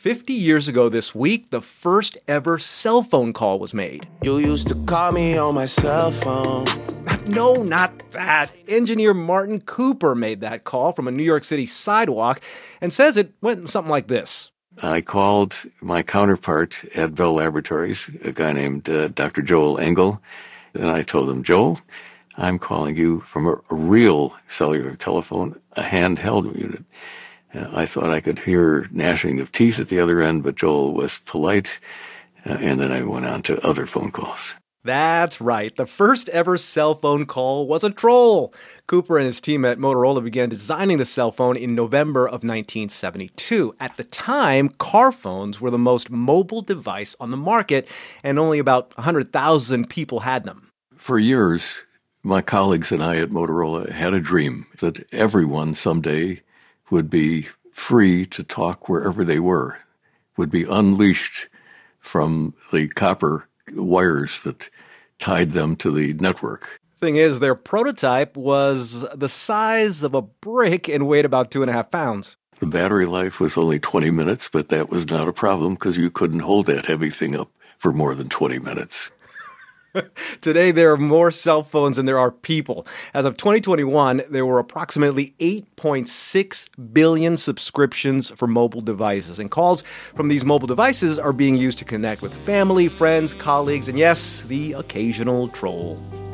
50 years ago this week, the first ever cell phone call was made. You used to call me on my cell phone. No, not that. Engineer Martin Cooper made that call from a New York City sidewalk and says it went something like this. I called my counterpart at Bell Laboratories, a guy named Dr. Joel Engel, and I told him, Joel, I'm calling you from a real cellular telephone, a handheld unit. I thought I could hear gnashing of teeth at the other end, but Joel was polite, and then I went on to other phone calls. That's right. The first ever cell phone call was a troll. Cooper and his team at Motorola began designing the cell phone in November of 1972. At the time, car phones were the most mobile device on the market, and only about 100,000 people had them. For years, my colleagues and I at Motorola had a dream that everyone someday would be free to talk wherever they were, would be unleashed from the copper wires that tied them to the network. Thing is, their prototype was the size of a brick and weighed about 2.5 pounds. The battery life was only 20 minutes, but that was not a problem because you couldn't hold that heavy thing up for more than 20 minutes. Today, there are more cell phones than there are people. As of 2021, there were approximately 8.6 billion subscriptions for mobile devices. And calls from these mobile devices are being used to connect with family, friends, colleagues, and yes, the occasional troll.